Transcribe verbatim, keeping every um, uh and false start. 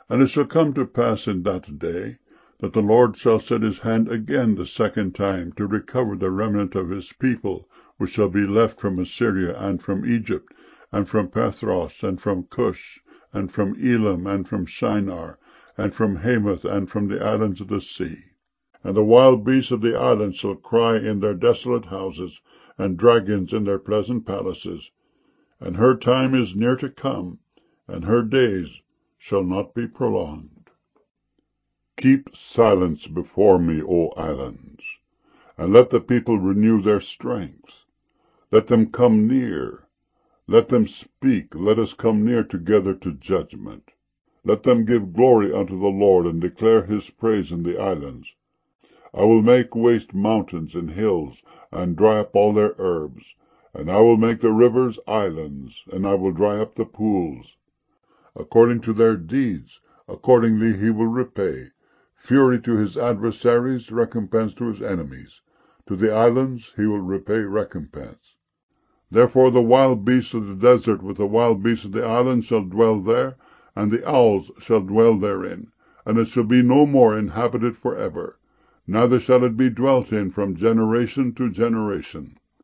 And it shall come to pass in that day, that the Lord shall set his hand again the second time to recover the remnant of his people, which shall be left from Assyria, and from Egypt, and from Pathros, and from Cush, and from Elam, and from Shinar, and from Hamath, and from the islands of the sea. And the wild beasts of the islands shall cry in their desolate houses, and dragons in their pleasant palaces. And her time is near to come, and her days shall not be prolonged. Keep silence before me, O islands, and let the people renew their strength. Let them come near, let them speak, let us come near together to judgment. Let them give glory unto the Lord, and declare his praise in the islands. I will make waste mountains and hills, and dry up all their herbs. And I will make the rivers islands, and I will dry up the pools. According to their deeds, accordingly he will repay. Fury to his adversaries, recompense to his enemies. To the islands he will repay recompense. Therefore the wild beasts of the desert with the wild beasts of the islands shall dwell there, and the owls shall dwell therein, and it shall be no more inhabited for ever, neither shall it be dwelt in from generation to generation.